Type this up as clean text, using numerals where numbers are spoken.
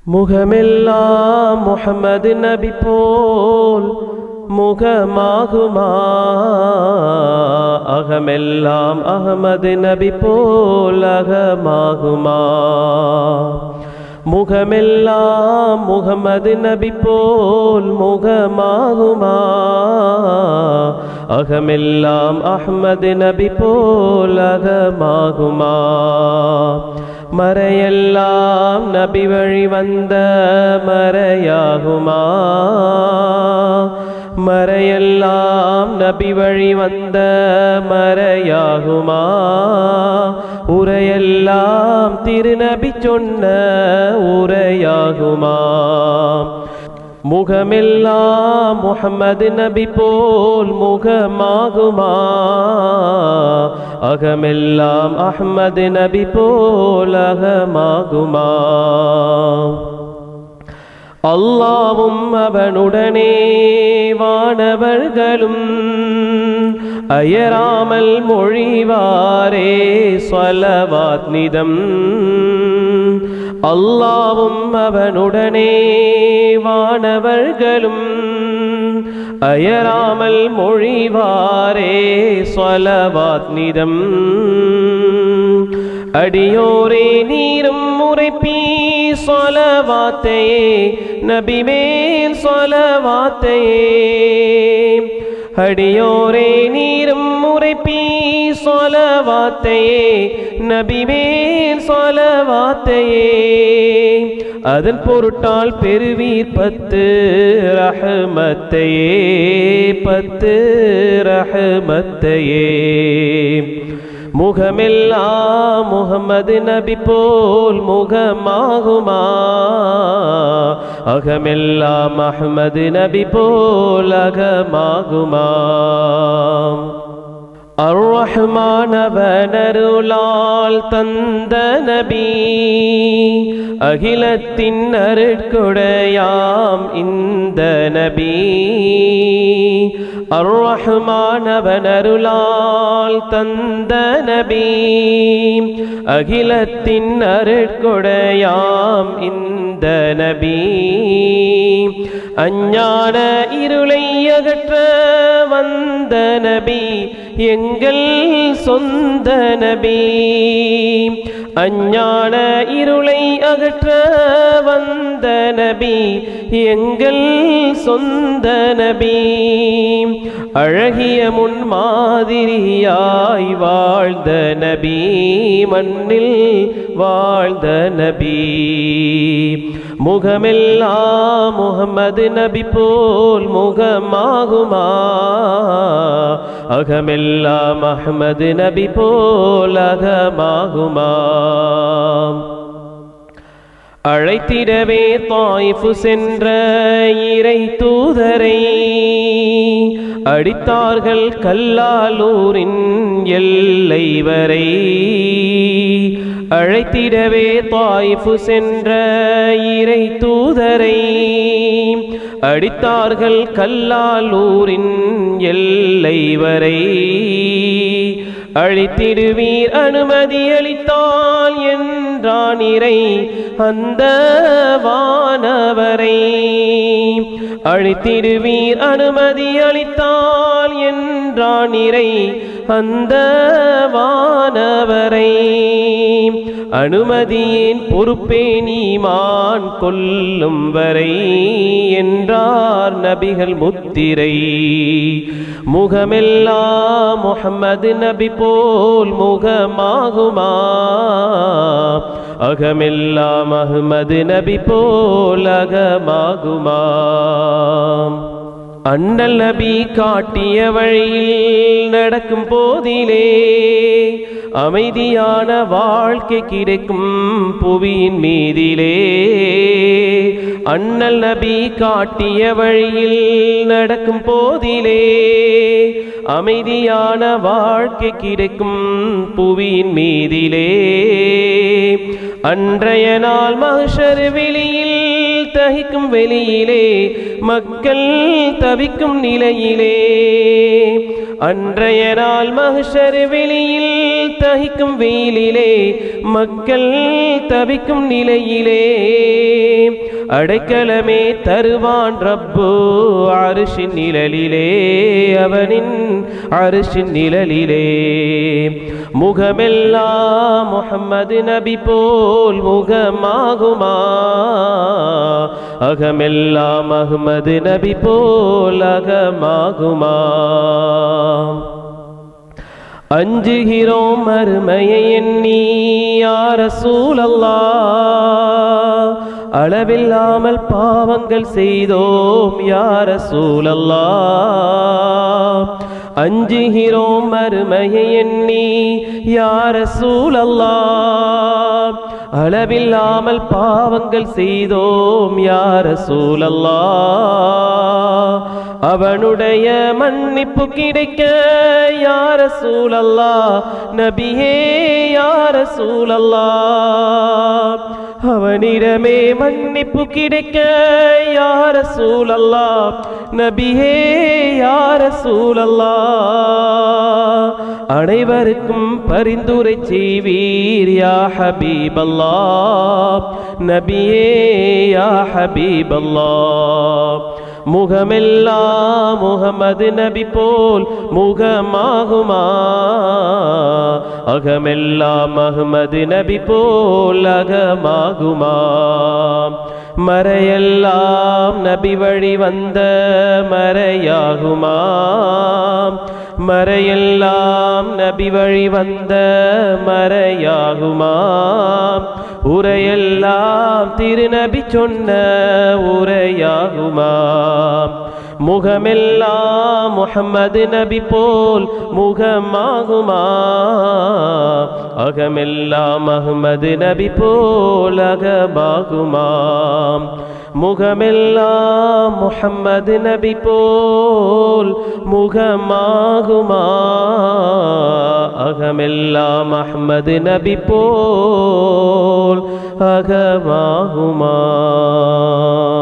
முகமெல்லாம் முஹம்மது நபி போல் முகமாகுமா, அகமெல்லாம் அகமது நபி போல் அகமாகுமா. முகமெல்லாம் முகமது நபி போல் முகமாகுமா, அகமெல்லாம் அஹ்மது நபி போல் அகமாகுமா. மறையெல்லாம் நபி வழி வந்த மறையாகுமா, மறையெல்லாம் நபி வழி வந்த மறையாகுமா. உரையெல்லாம் திருநபி சொன்ன உரையாகுமா. முகமெல்லாம் முஹம்மது நபி போல் முகமாகுமா, அகமெல்லாம் அஹ்மது நபி போல் அகமாகுமா. அல்லாவும் அவனுடனே வானவர்களும் அயராமல் மொழிவாரே ஸலவாத் நிதம். அல்லாவும் அவனுடனே வானவர்களும் அயராமல் மொழிவாரே ஸலவாத் நிதம். அடியோரே நீரும் முறைப்பீ ஸலவாத்தையே நபி மேல் ஸலவாத்தையே. அடியோரே நீரும் முறைப்பீ ஸலவாத்தையே நபி மேல் ஸலவாத்தையே. அதன் பொருட்டால் பெறுவீர் 10 ரஹ்மத்தையே, 10 ரஹ்மத்தையே. முகமெல்லாம் முஹம்மது நபி போல் முகமாகுமா, அகமெல்லாம் அஹ்மது நபி போல் அகமாகுமா. அர்-ரஹ்மான் அவனருளால் தந்த நபி, அகிலத்தின் அருட்கொடையாம் இந்த நபி. அர்-ரஹ்மான் அவனருளால் தந்த நபி, அகிலத்தின் அருட்கொடையாம் இந்த நபி. அஞ்ஞான இருளை அகற்ற வந்த நபி, எங்கள் சொந்த நபி. அஞ்ஞான இருளை அகற்ற வந்த நபி, எங்கள் சொந்த நபி. அழகிய முன்மாதிரியாய் வாழ்ந்த நபி, மண்ணில் வாழ்ந்த நபி. முகமெல்லாம் முஹம்மது நபி போல் முகமாகுமா, அகமெல்லாம் அஹ்மது நபி போல் அகமாகுமா. அழைத்திடவே தாயிஃப் சென்ற இறை தூதரை, அடித்தார்கள் கல்லாலூரின் எல்லை வரை. அழைத்திடவே தாயிஃப் சென்ற இறை தூதரை, அடித்தார்கள் கல்லாலூரின் எல்லை வரை. அழித்திடுவீர் அனுமதி அளித்தால் என்றான் இறை அந்த வானவரை. அழித்திடுவீர் அனுமதி அளித்தால் என்றான் இறை அந்த வானவரை. அனுமதியின் பொறுப்பேன் ஈமான் கொல்லும் வரை என்றார் நபிகள் முத்திரை. முகமெல்லாம் முஹம்மது நபி போல் முகமாகுமா, அகமெல்லாம் அஹ்மது நபி போல் அகமாகுமா. அண்ணல் நபி காட்டிய வழியில் நடக்கும் போதிலே, அமைதியான வாழ்க்கை கிடைக்கும் புவியின் மீதிலே. அண்ணல் நபி காட்டிய வழியில் நடக்கும் போதிலே, அமைதியான வாழ்க்கை கிடைக்கும் புவியின் மீதிலே. அன்றைய நாள் மஹ்ஷர் வெளியில் தகிக்கும் வெளியிலே, மக்கள் தவிக்கும் நிலையிலே. அன்றைய நாள் மஹ்ஷர் வெளியில் தகிக்கும் வெயிலிலே, மக்கள் தவிக்கும் நிலையிலே. அடைக்கலமே தருவான் ரப்பு அரிசின் நிழலிலே அவனின் அரிசின் நிழலிலே முகமெல்லாம் முஹம்மது நபி போல் முகமாகுமா அகமெல்லாம் அஹ்மது நபி போல் அகமாகுமா அஞ்சுகிறோம் மறுமையை எண்ணி யா ரசூலல்லாஹ் அளவில்லாமல் பாவங்கள் செய்தோம் யா ரசூலல்லாஹ் அஞ்சுகிறோம் மறுமையை எண்ணி யா ரசூலல்லாஹ் அளவில்லாமல் பாவங்கள் செய்தோம் யா ரசூலல்லாஹ் அவனுடைய மன்னிப்பு கிடைக்க யா ரசூலல்லாஹ் நபியே யா ரசூலல்லாஹ் அவனிடமே மன்னிப்பு கிடைக்க யா ரசூலல்லாஹ் நபியே யா ரசூலல்லாஹ் அனைவருக்கும் பரிந்துரை செய்வீர் யா ஹபீபல்லாஹ் நபியே யா ஹபீபல்லாஹ் முகமெல்லாம் முஹம்மது நபி போல் முகமாகுமா அகமெல்லாம் அஹ்மது நபி போல் அகமாகுமா மறையெல்லாம் நபி வழி வந்த மறையாகுமா மறையெல்லாம் நபி வழி வந்த மறையாகுமா உரையெல்லாம் திருநபி சொன்ன உரையாகுமா முகமெல்லாம் முஹம்மது நபி போல் முகமாகுமா அகமெல்லாம் அஹ்மது நபி போல் அகமாகுமா முகமெல்லாம் முஹம்மது நபி போல் முகமாகுமா அகமெல்லாம் அஹ்மது நபி போல் அகமாகுமா